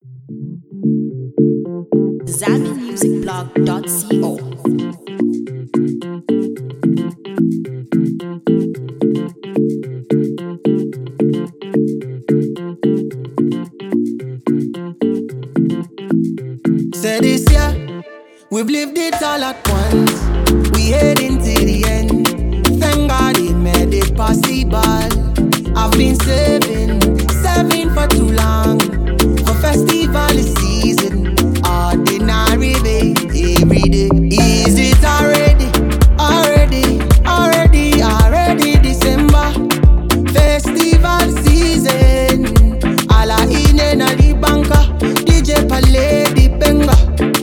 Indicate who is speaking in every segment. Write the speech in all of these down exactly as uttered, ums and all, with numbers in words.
Speaker 1: zambi music blog dot co.
Speaker 2: Say this year, we've lived it all at once. We heading to the end. Thank God it made it possible. I've been saving, saving for too long. For festival season, ordinary day, every day. Is it already, already, already, already December? Festival season, alla in na di banka, D J Pale di benga.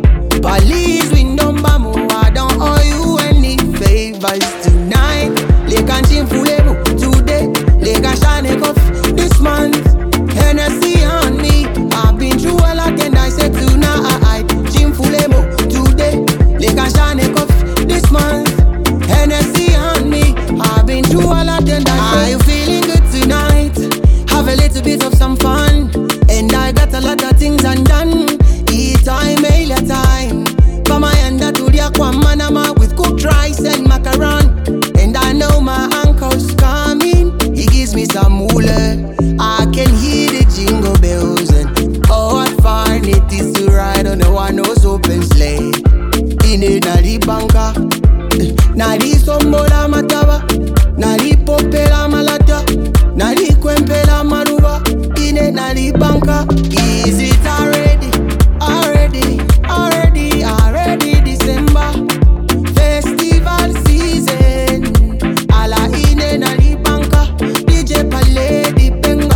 Speaker 2: Police we number mo, I don't owe you any favors tonight. Lekan chimfulemo today, lekan shine off this month. Hennessy on me, I've been through a lot and I said tonight. Chimfulemo today, lekan shine off this month. Hennessy on me, I've been through a lot and I said, are you feeling good tonight? Have a little bit of some fun, and I got a lot of things undone. Eat time, mail time. From my end to the aquamanama with cooked rice and macaron. And I know my uncle's coming, he gives me some moolah. I can hear the jingle bells and oh what fun it is to ride on a one-horse open sleigh. In it na di banka, na di sombola mataba, na di popela malata, na di kwempela maruba. In it na di banka, is it already, already, already, already December? Festival season, alla in na di banka, D J Pale di benga.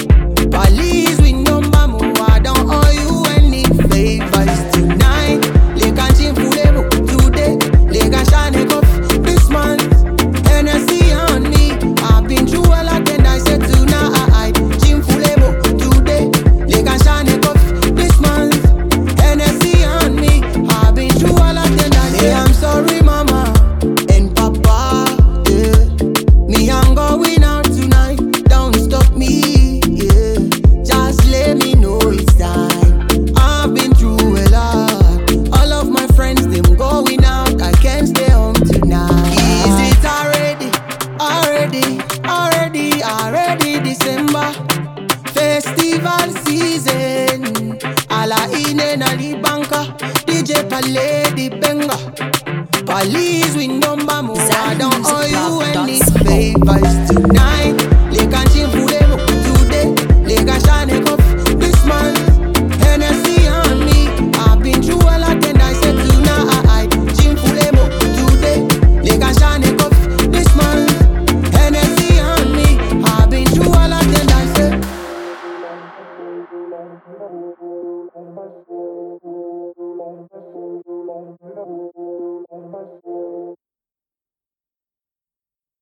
Speaker 2: Police we number mo, I don't owe you any favors tonight. Lekan chimfulemo today, lekan shine off this month. Hennessy on me, I've been through a lot and I said tonight. Chimfulemo today, lekan shine off this month. Hennessy on me, I've been through a lot and I say I'm sorry mama and papa, yeah. Me I'm going out tonight, don't stop me, yeah. Just let me know it's time. I've been through a lot. All of my friends them going out, I can't stay home tonight. Is it already, already, already, already December? Festival season, alla in na di banka, D J Pale di benga. Police we